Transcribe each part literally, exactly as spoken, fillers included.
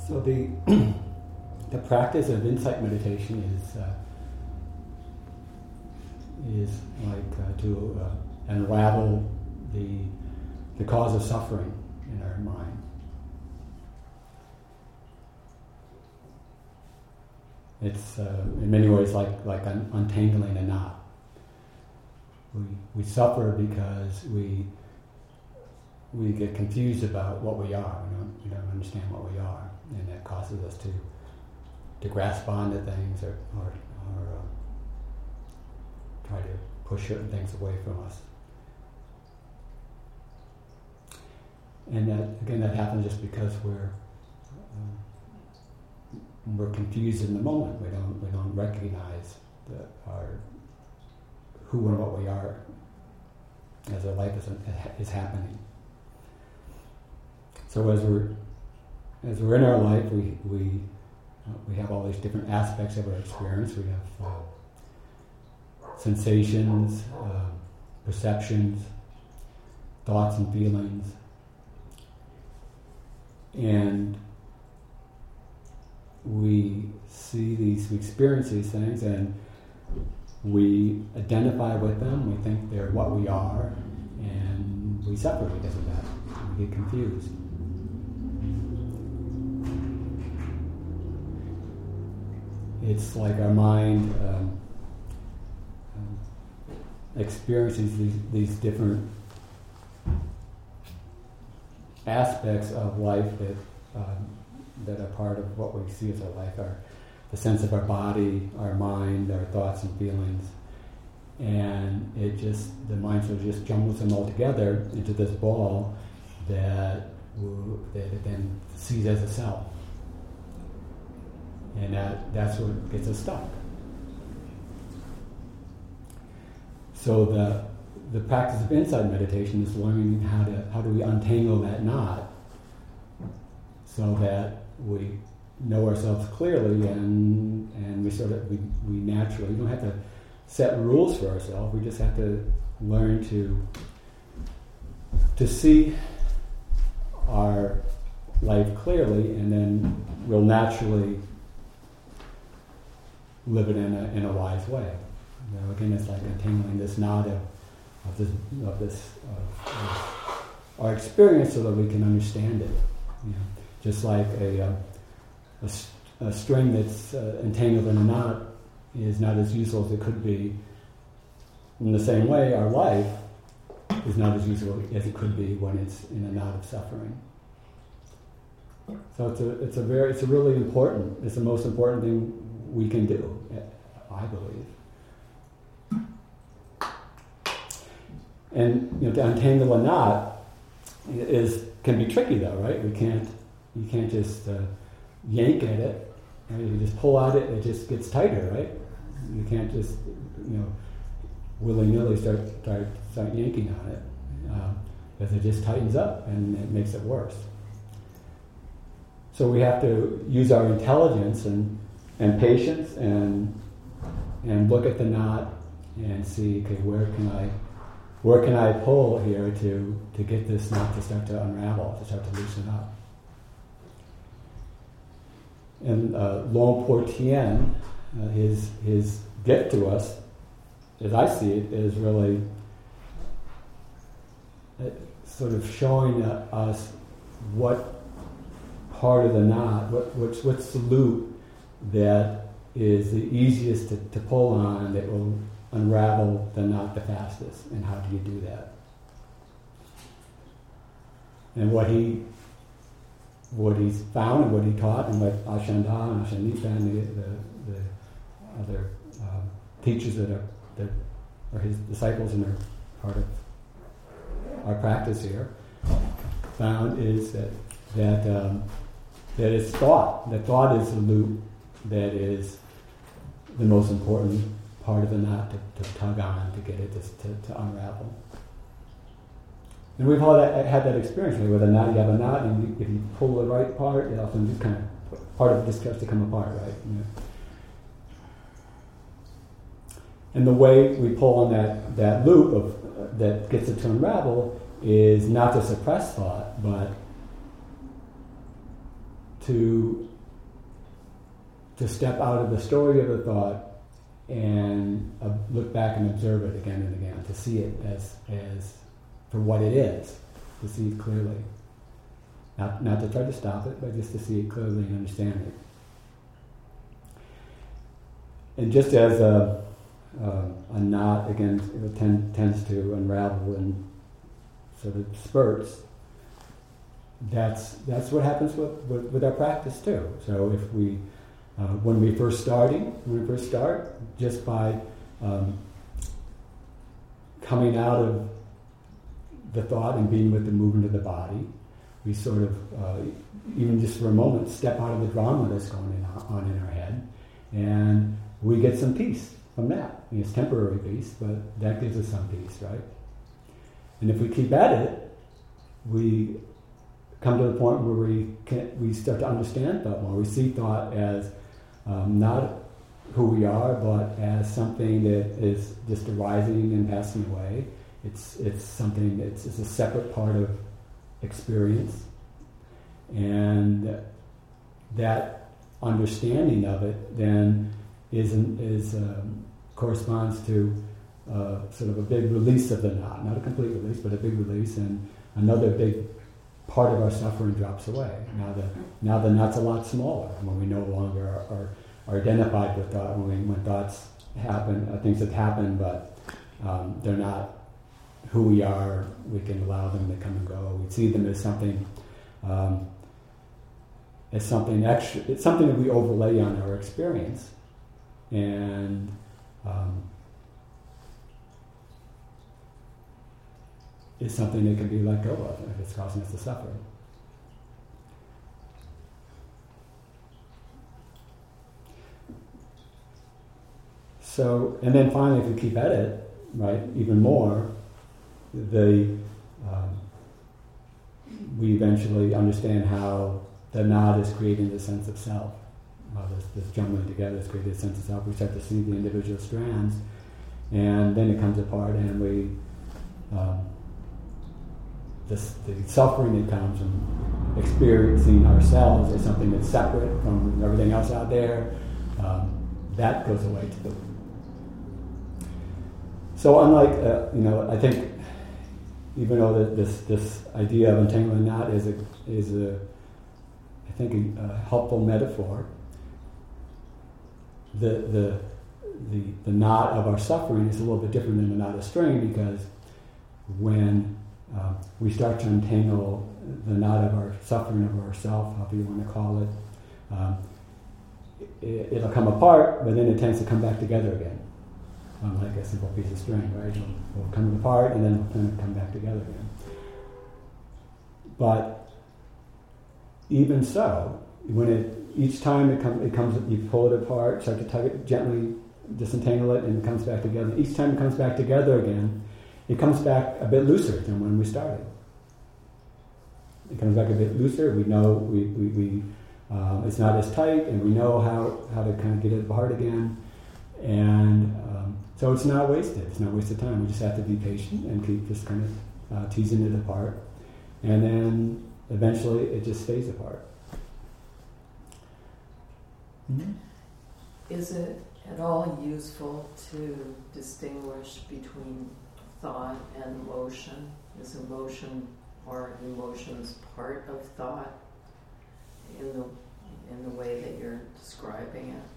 So the the practice of insight meditation is uh, is like uh, to uh, unravel the the cause of suffering in our mind. It's uh, in many ways like like un- untangling a knot. We we suffer because we we get confused about what we are. We don't we don't understand what we are, and that causes us to to grasp onto things or or, or uh, try to push certain things away from us. And that again, that happens just because we're uh, we're confused in the moment. We don't we don't recognize the, our who and what we are as our life is is happening. So as we're as we're in our life, we we uh, we have all these different aspects of our experience. We have uh, sensations, uh, perceptions, thoughts, and feelings, and we see these, we experience these things, and we identify with them. We think they're what we are, and we suffer because of that. We get confused. It's like our mind um, um, experiences these, these different aspects of life that um, that are part of what we see as our life, our the sense of our body, our mind, our thoughts and feelings, and it just the mind sort of just jumbles them all together into this ball that will, that it then sees as a self. And that, that's what gets us stuck. So the the practice of insight meditation is learning how to how do we untangle that knot so that we know ourselves clearly, and and we sort of we, we naturally, we don't have to set rules for ourselves. We just have to learn to to see our life clearly, and then we'll naturally live it in a in a wise way. You know, again, it's like untangling this knot of, of this of this of, of our experience, so that we can understand it. You know, just like a uh, a, a string that's uh, entangled in a knot is not as useful as it could be. In the same way, our life is not as useful as it could be when it's in a knot of suffering. So it's a it's a very it's a really important it's the most important thing we can do, I believe. And you know, to untangle a knot is can be tricky, though, right? We can't you can't just uh, yank at it. Right? You just pull at it, it just gets tighter, right? You can't just you know willy-nilly start start start yanking on it, uh, because it just tightens up and it makes it worse. So we have to use our intelligence and and patience and and look at the knot and see, okay, where can I where can I pull here to to get this knot to start to unravel, to start to loosen up. And uh, Luang Por Tien, uh, his his gift to us, as I see it, is really uh, sort of showing uh, us what part of the knot, what what's what's the loop that is the easiest to, to pull on, that will unravel the knot the fastest, and how do you do that? And what he what he's found and what he taught, and what Ajahn Dha and Ajahn Nipa and the, the, the other um, teachers that are that are his disciples and are part of our practice here found is that that um, that it's thought. That thought is the loop that is the most important part of the knot to, to tug on, to get it to, to, to unravel. And we've all that, had that experience with a knot. You have a knot, and you, if you pull the right part, it often just kind of, part of it just starts to come apart, right? You know? And the way we pull on that, that loop of uh, that gets it to unravel is not to suppress thought, but to to step out of the story of the thought and uh, look back and observe it again and again, to see it as as for what it is, to see it clearly. Not not to try to stop it, but just to see it clearly and understand it. And just as a, uh, a knot, again, it tend, tends to unravel in sort of spurts, that's that's what happens with, with, with our practice too. So if we, uh, when we first starting, when we first start, just by um, coming out of the thought and being with the movement of the body, we sort of, uh, even just for a moment, step out of the drama that's going in, on in our head, and we get some peace from that. I mean, it's temporary peace, but that gives us some peace, right? And if we keep at it, we come to the point where we can, we start to understand thought more. We see thought as um, not who we are, but as something that is just arising and passing away. It's it's something that's it's a separate part of experience, and that understanding of it then is is um, corresponds to uh, sort of a big release of the knot, not a complete release, but a big release, and another big part of our suffering drops away. Now the now the knot's a lot smaller when we no longer are, are, are identified with thought. When, we, when thoughts happen, uh, things that happen, but um, they're not who we are. We can allow them to come and go. We see them as something, um, as something extra. It's something that we overlay on our experience, and um, is something that can be let go of if it's causing us to suffer. So, and then finally, if we keep at it, right, even more, the um, we eventually understand how the knot is creating the sense of self. How this, this jumbling together is creating a sense of self. We start to see the individual strands, and then it comes apart, and we um, This, the suffering that comes from experiencing ourselves as something that's separate from everything else out there, um, that goes away too. So unlike, uh, you know, I think, even though that this this idea of untangling the knot is a is a, I think a, a helpful metaphor. The the the the knot of our suffering is a little bit different than the knot of string, because when Uh, we start to untangle the knot of our suffering of ourself, however you want to call it. Um, it it'll come apart, but then it tends to come back together again, unlike a simple piece of string, right? It'll, it'll come apart and then it'll kind of come back together again. But even so, when it each time it, come, it comes, you pull it apart, start to tug it, gently disentangle it, and it comes back together. Each time it comes back together again, it comes back a bit looser than when we started. It comes back a bit looser. We know we, we, we um, it's not as tight, and we know how, how to kind of get it apart again. And um, so it's not wasted. It's not wasted time. We just have to be patient and keep just kind of uh, teasing it apart. And then eventually it just stays apart. Mm-hmm. Is it at all useful to distinguish between thought and emotion? Is emotion or emotions part of thought in the in the way that you're describing it?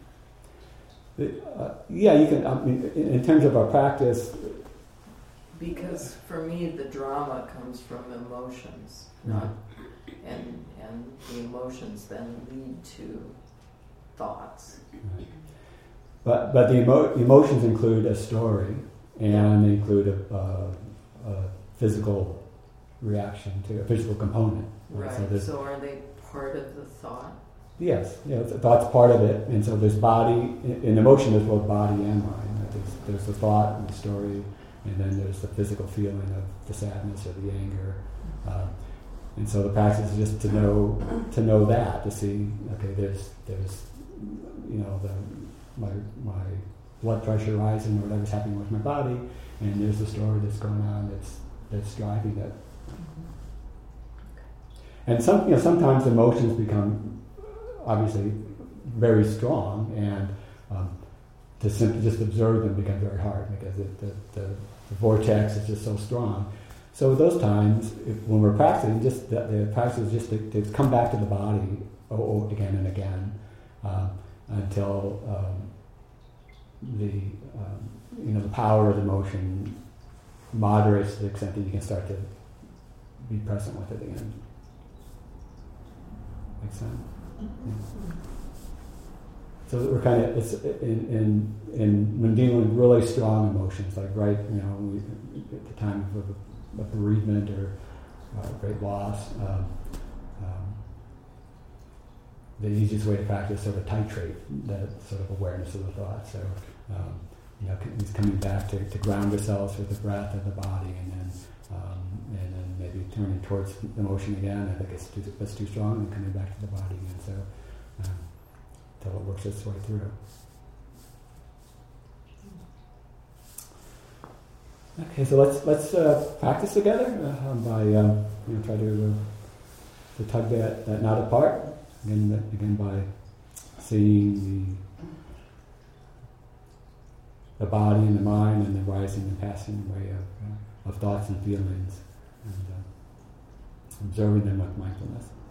Uh, yeah, you can. I mean, in, in terms of our practice, because for me the drama comes from emotions, not and and the emotions then lead to thoughts. Right. But but the emo- emotions include a story. And they include a, a, a physical reaction to a physical component. Right. right? So, so are they part of the thought? Yes. Yeah. The thought's part of it, and so there's body. In emotion, there's both body and mind. Right? There's, there's the thought and the story, and then there's the physical feeling of the sadness or the anger. Uh, and so the practice is just to know to know that, to see. Okay, there's there's you know the my my. blood pressure rising or whatever's happening with my body, and there's the story that's going on that's that's driving it. and some, you know, sometimes emotions become obviously very strong, and um, to simply just observe them becomes very hard because it, the, the, the vortex is just so strong. So at those times, if, when we're practicing, just the, the practice is just to, to come back to the body oh, oh, again and again um, until um, the um, you know the power of the motion moderates to the extent that you can start to be present with it again. Makes sense? Yeah. So we're kind of it's in in in when dealing with really strong emotions, like right, you know, we, at the time of a, a bereavement or uh, great loss, um, um, the easiest way to practice is sort of titrate that sort of awareness of the thought. So um, you know, he's coming back to, to ground ourselves with the breath and the body, and then um, and then maybe turning towards the motion again. I think it's too, it's too strong, and coming back to the body again. So. Um, Until it works its way through. Okay, so let's let's uh, practice together uh, by um, you know try to uh, to tug that, that knot apart again again by seeing the the body and the mind and the rising and passing away of uh, of thoughts and feelings, and uh, observing them with mindfulness.